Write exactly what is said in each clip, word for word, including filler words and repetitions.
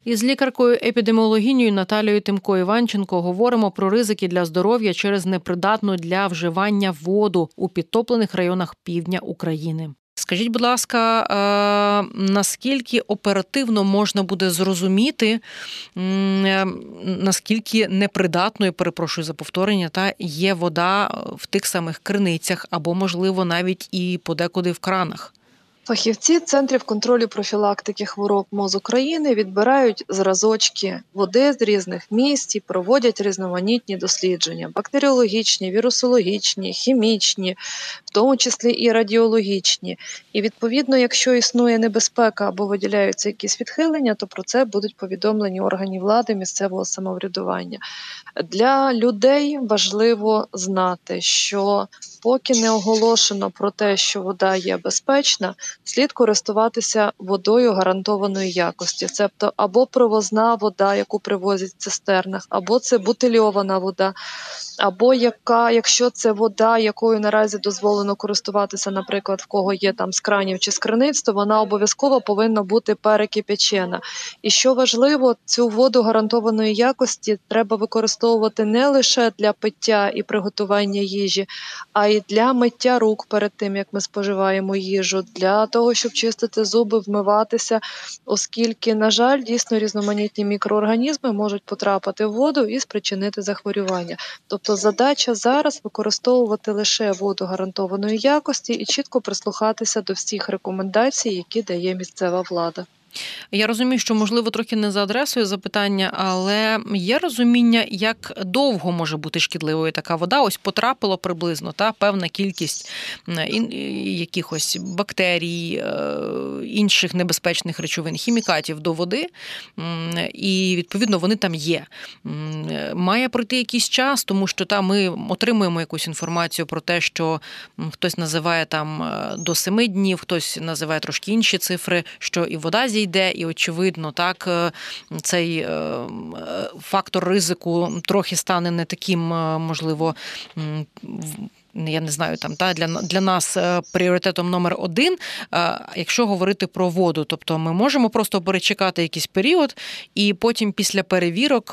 Із лікаркою-епідеміологинею Наталією Тимко-Іванченко говоримо про ризики для здоров'я через непридатну для вживання воду у підтоплених районах півдня України. Скажіть, будь ласка, наскільки оперативно можна буде зрозуміти, наскільки непридатною, перепрошую за повторення, та є вода в тих самих криницях або, можливо, навіть і подекуди в кранах? Фахівці Центрів контролю профілактики хвороб МОЗ України відбирають зразочки води з різних місць і проводять різноманітні дослідження – бактеріологічні, вірусологічні, хімічні, в тому числі і радіологічні. І відповідно, якщо існує небезпека або виділяються якісь відхилення, то про це будуть повідомлені органів влади місцевого самоврядування. Для людей важливо знати, що поки не оголошено про те, що вода є безпечна, слід користуватися водою гарантованої якості. Тобто або привозна вода, яку привозять в цистернах, або це бутильована вода, або яка, якщо це вода, якою наразі дозволено користуватися, наприклад, в кого є там з кранів чи з криниць, то вона обов'язково повинна бути перекип'ячена. І що важливо, цю воду гарантованої якості треба використовувати не лише для пиття і приготування їжі, а й для миття рук перед тим, як ми споживаємо їжу, для того, щоб чистити зуби, вмиватися, оскільки, на жаль, дійсно різноманітні мікроорганізми можуть потрапити в воду і спричинити захворювання. Тобто задача зараз використовувати лише воду гарантованої якості і чітко прислухатися до всіх рекомендацій, які дає місцева влада. Я розумію, що, можливо, трохи не за адресою запитання, але є розуміння, як довго може бути шкідливою така вода? Ось потрапило приблизно та певна кількість якихось бактерій, інших небезпечних речовин, хімікатів до води, і, відповідно, вони там є. Має пройти якийсь час, тому що там ми отримуємо якусь інформацію про те, що хтось називає там до семи днів, хтось називає трошки інші цифри, що і вода зійде, і, очевидно, так, цей фактор ризику трохи стане не таким, можливо, я не знаю, там, та, для, для нас пріоритетом номер один, якщо говорити про воду. Тобто ми можемо просто перечекати якийсь період і потім після перевірок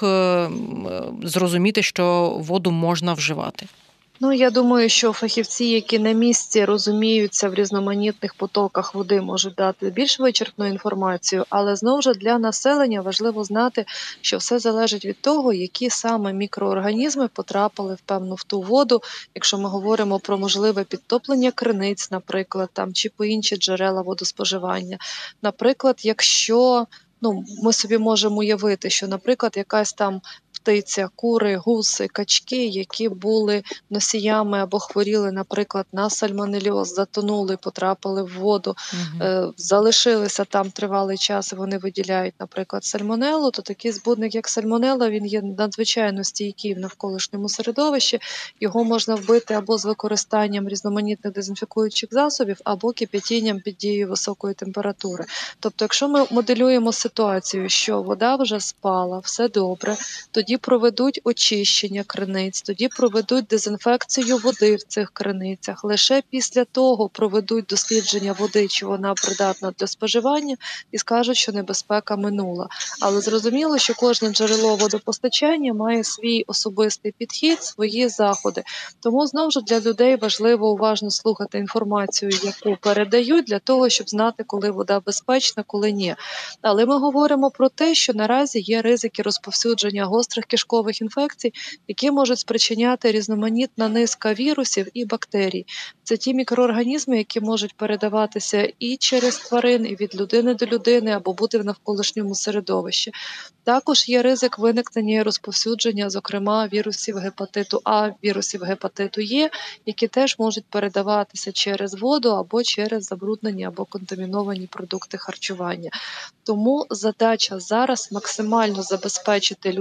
зрозуміти, що воду можна вживати. Ну, я думаю, що фахівці, які на місці розуміються в різноманітних потоках води, можуть дати більш вичерпну інформацію, але знову ж для населення важливо знати, що все залежить від того, які саме мікроорганізми потрапили в певну в ту воду, якщо ми говоримо про можливе підтоплення криниць, наприклад, там, чи по інші джерела водоспоживання. Наприклад, якщо ну, ми собі можемо уявити, що, наприклад, якась там птиця, кури, гуси, качки, які були носіями або хворіли, наприклад, на сальмонельоз, затонули, потрапили в воду, угу. е, залишилися там тривалий час, і вони виділяють, наприклад, сальмонелу, то такий збудник, як сальмонела, він є надзвичайно стійкий в навколишньому середовищі, його можна вбити або з використанням різноманітних дезінфікуючих засобів, або кип'ятінням під дією високої температури. Тобто, якщо ми моделюємо ситуацію, що вода вже спала, все добре, тоді проведуть очищення криниць, тоді проведуть дезінфекцію води в цих криницях. Лише після того проведуть дослідження води, чи вона придатна для споживання, і скажуть, що небезпека минула. Але зрозуміло, що кожне джерело водопостачання має свій особистий підхід, свої заходи. Тому, знову ж, для людей важливо уважно слухати інформацію, яку передають, для того, щоб знати, коли вода безпечна, коли ні. Але ми говоримо про те, що наразі є ризики розповсюдження гострих кишкових інфекцій, які можуть спричиняти різноманітна низка вірусів і бактерій. Це ті мікроорганізми, які можуть передаватися і через тварин, і від людини до людини, або бути в навколишньому середовищі. Також є ризик виникнення і розповсюдження, зокрема, вірусів гепатиту А, вірусів гепатиту Е, які теж можуть передаватися через воду або через забруднені або контаміновані продукти харчування. Тому задача зараз максимально забезпечити людей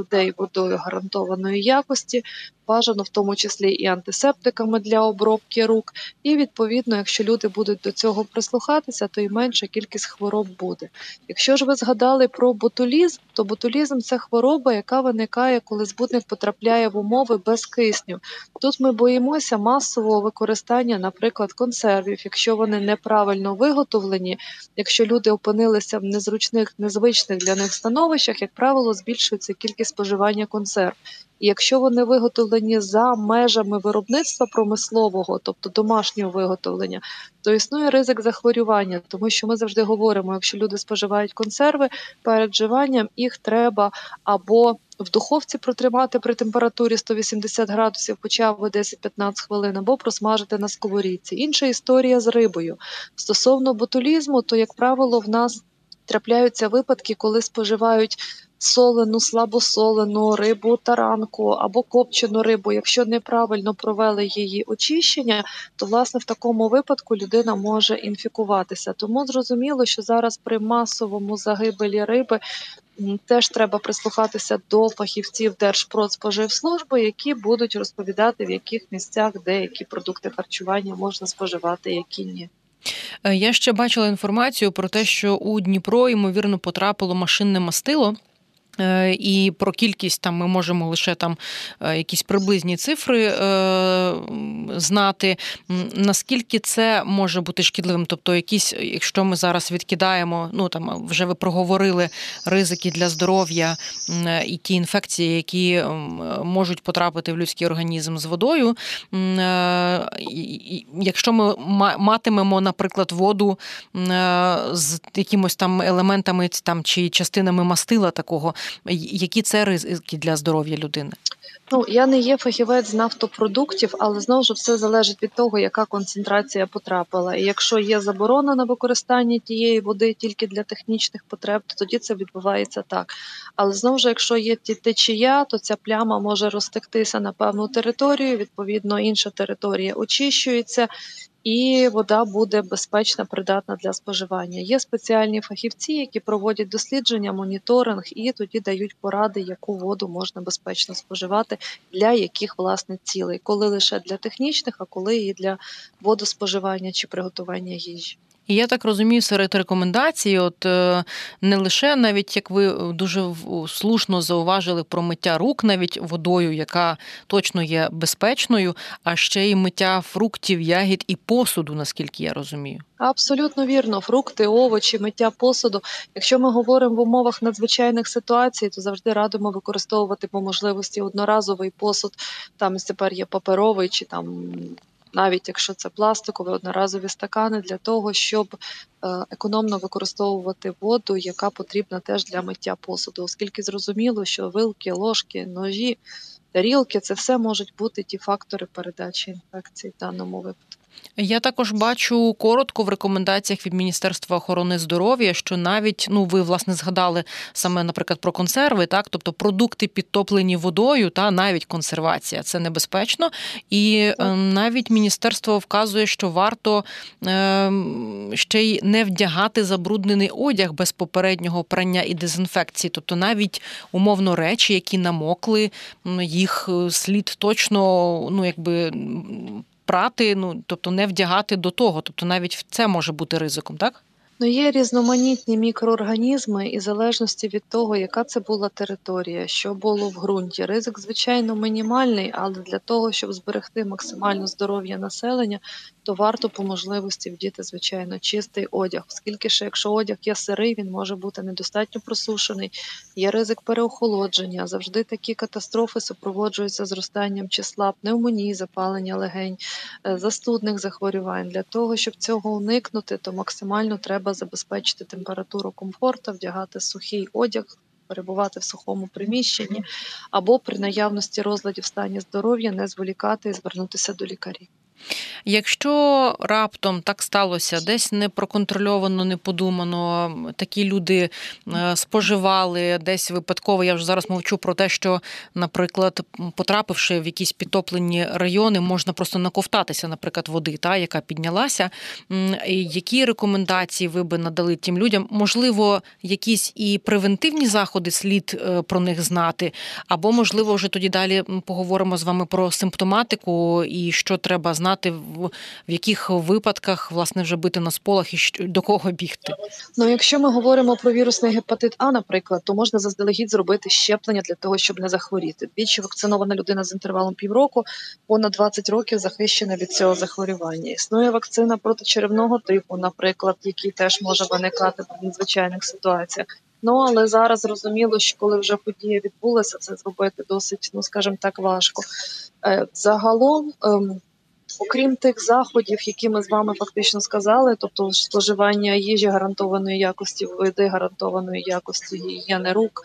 водою гарантованої якості, бажано в тому числі і антисептиками для обробки рук. І відповідно, якщо люди будуть до цього прислухатися, то і менша кількість хвороб буде. Якщо ж ви згадали про ботулізм, то ботулізм – це хвороба, яка виникає, коли збудник потрапляє в умови без кисню. Тут ми боїмося масового використання, наприклад, консервів, якщо вони неправильно виготовлені, якщо люди опинилися в незручних, незвичних для них становищах, як правило, збільшується кількість споживання консерв. І якщо вони виготовлені за межами виробництва промислового, тобто домашнього виготовлення, то існує ризик захворювання, тому що ми завжди говоримо, якщо люди споживають консерви, перед вживанням їх треба або в духовці протримати при температурі сто вісімдесят градусів хоча б десять-п'ятнадцять хвилин, або просмажити на сковорідці. Інша історія з рибою. Стосовно ботулізму, то, як правило, в нас трапляються випадки, коли споживають солену, слабосолену рибу, таранку або копчену рибу. Якщо неправильно провели її очищення, то, власне, в такому випадку людина може інфікуватися. Тому зрозуміло, що зараз при масовому загибелі риби теж треба прислухатися до фахівців Держпродспоживслужби, які будуть розповідати, в яких місцях деякі продукти харчування можна споживати, які ні. Я ще бачила інформацію про те, що у Дніпро, ймовірно, потрапило машинне мастило. І про кількість там ми можемо лише там якісь приблизні цифри е, знати. Наскільки це може бути шкідливим? Тобто якісь, якщо ми зараз відкидаємо, ну там вже ви проговорили ризики для здоров'я і ті інфекції, які можуть потрапити в людський організм з водою. Е, якщо ми матимемо, наприклад, воду з якимось там елементами там чи частинами мастила такого, які це ризики для здоров'я людини? Ну, я не є фахівець з нафтопродуктів, але знову ж все залежить від того, яка концентрація потрапила. І якщо є заборона на використання тієї води тільки для технічних потреб, то тоді це відбувається так. Але знову ж, якщо є течія, то ця пляма може розтектися на певну територію, відповідно інша територія очищується, і вода буде безпечна, придатна для споживання. Є спеціальні фахівці, які проводять дослідження, моніторинг і тоді дають поради, яку воду можна безпечно споживати, для яких, власне, цілей. Коли лише для технічних, а коли і для водоспоживання чи приготування їжі. І я так розумію, серед рекомендацій, от не лише навіть, як ви дуже слушно зауважили, про миття рук навіть водою, яка точно є безпечною, а ще й миття фруктів, ягід і посуду, наскільки я розумію. Абсолютно вірно. Фрукти, овочі, миття посуду. Якщо ми говоримо в умовах надзвичайних ситуацій, то завжди радимо використовувати по можливості одноразовий посуд. Там тепер є паперовий чи там... навіть якщо це пластикові одноразові стакани, для того, щоб економно використовувати воду, яка потрібна теж для миття посуду. Оскільки зрозуміло, що вилки, ложки, ножі, тарілки – це все можуть бути ті фактори передачі інфекцій в даному випадку. Я також бачу коротко в рекомендаціях від Міністерства охорони здоров'я, що навіть, ну ви, власне, згадали саме, наприклад, про консерви, так, тобто продукти підтоплені водою, та навіть консервація, це небезпечно. І так. Навіть міністерство вказує, що варто е, ще й не вдягати забруднений одяг без попереднього прання і дезінфекції. Тобто навіть умовно речі, які намокли, їх слід точно, ну якби, прати, ну, тобто не вдягати до того. Тобто навіть це може бути ризиком, так? Ну, є різноманітні мікроорганізми і в залежності від того, яка це була територія, що було в ґрунті. Ризик, звичайно, мінімальний, але для того, щоб зберегти максимально здоров'я населення, то варто по можливості вдіти, звичайно, чистий одяг. Оскільки ще, якщо одяг є сирий, він може бути недостатньо просушений, є ризик переохолодження. Завжди такі катастрофи супроводжуються зростанням числа пневмонії, запалення легень, застудних захворювань. Для того, щоб цього уникнути, то максимально треба забезпечити температуру комфорту, вдягати сухий одяг, перебувати в сухому приміщенні, або при наявності розладів в стані здоров'я не зволікати і звернутися до лікарів. Якщо раптом так сталося, десь не проконтрольовано, не подумано, такі люди споживали, десь випадково, я вже зараз мовчу про те, що, наприклад, потрапивши в якісь підтоплені райони, можна просто наковтатися, наприклад, води, та, яка піднялася. Які рекомендації ви би надали тим людям? Можливо, якісь і превентивні заходи слід про них знати, або, можливо, вже тоді далі поговоримо з вами про симптоматику і що треба знати, в, в яких випадках, власне, вже бити на сполох і що, до кого бігти? Ну, якщо ми говоримо про вірусний гепатит А, наприклад, то можна заздалегідь зробити щеплення для того, щоб не захворіти. Двічі вакцинована людина з інтервалом півроку, понад двадцять років захищена від цього захворювання. Існує вакцина проти черевного типу, наприклад, який теж може виникати в надзвичайних ситуаціях. Ну, але зараз зрозуміло, що коли вже подія відбулася, це зробити досить, ну, скажімо так, важко. Е, загалом, ем, окрім тих заходів, які ми з вами фактично сказали, тобто споживання їжі гарантованої якості, води гарантованої якості, гігієни рук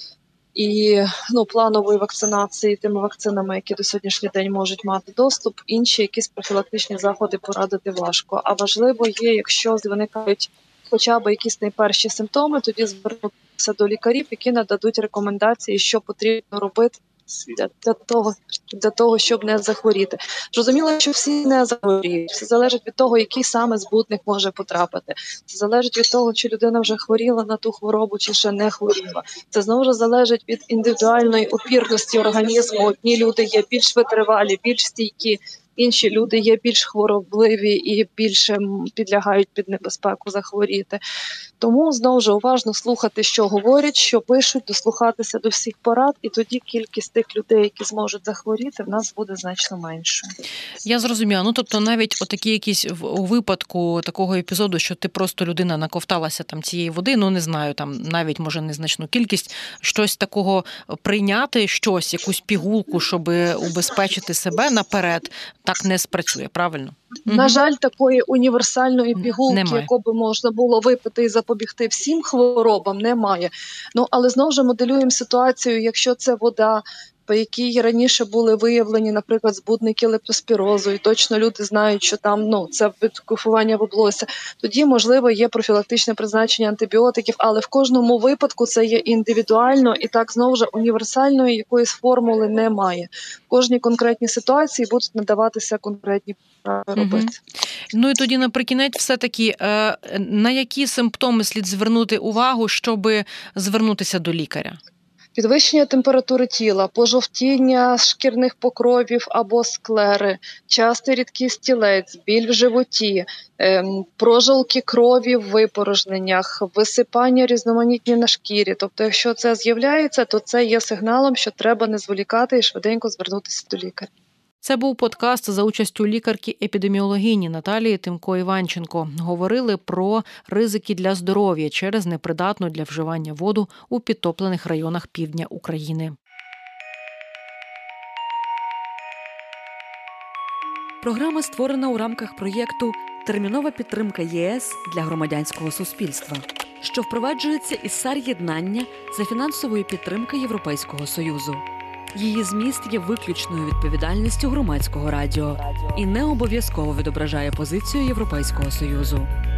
і ну, планової вакцинації тими вакцинами, які до сьогоднішній день можуть мати доступ, інші якісь профілактичні заходи порадити важко. А важливо є, якщо виникають хоча б якісь найперші симптоми, тоді звернутися до лікарів, які нададуть рекомендації, що потрібно робити для, для, того, для того, щоб не захворіти. Зрозуміло, що всі не захворіють. Все залежить від того, який саме збудник може потрапити. Це залежить від того, чи людина вже хворіла на ту хворобу, чи ще не хворіла. Це знову ж залежить від індивідуальної опірності організму. Одні люди є більш витривалі, більш стійкі, інші люди є більш хворобливі і більше підлягають під небезпеку захворіти. Тому, знову ж, уважно слухати, що говорять, що пишуть, дослухатися до всіх порад, і тоді кількість тих людей, які зможуть захворіти, в нас буде значно меншою. Я зрозуміла. Ну, тобто, навіть отакі якісь у випадку такого епізоду, що ти просто людина наковталася там цієї води, ну, не знаю, там навіть, може, незначну кількість, щось такого прийняти, щось, якусь пігулку, щоб убезпечити себе наперед, так не спрацює, правильно? На жаль, такої універсальної пігулки, немає, яку би можна було випити і запобігти всім хворобам, немає. Ну, але знову ж моделюємо ситуацію, якщо це вода, по якій раніше були виявлені, наприклад, збудники лептоспірозу, і точно люди знають, що там ну, це відкуфування в облося, тоді, можливо, є профілактичне призначення антибіотиків, але в кожному випадку це є індивідуально, і так, знову ж, універсальної якоїсь формули немає. В кожній конкретній ситуації будуть надаватися конкретні робити. Угу. Ну і тоді наприкінець все-таки, на які симптоми слід звернути увагу, щоб звернутися до лікаря? Підвищення температури тіла, пожовтіння шкірних покровів або склери, частий рідкий стілець, біль в животі, ем, прожилки крові в випорожненнях, висипання різноманітні на шкірі. Тобто, якщо це з'являється, то це є сигналом, що треба не зволікати і швиденько звернутися до лікаря. Це був подкаст за участю лікарки-епідеміологині Наталії Тимко-Іванченко. Говорили про ризики для здоров'я через непридатну для вживання воду у підтоплених районах півдня України. Програма створена у рамках проєкту «Термінова підтримка ЄС для громадянського суспільства», що впроваджується із САР-єднання за фінансової підтримки Європейського Союзу. Її зміст є виключною відповідальністю громадського радіо і не обов'язково відображає позицію Європейського Союзу.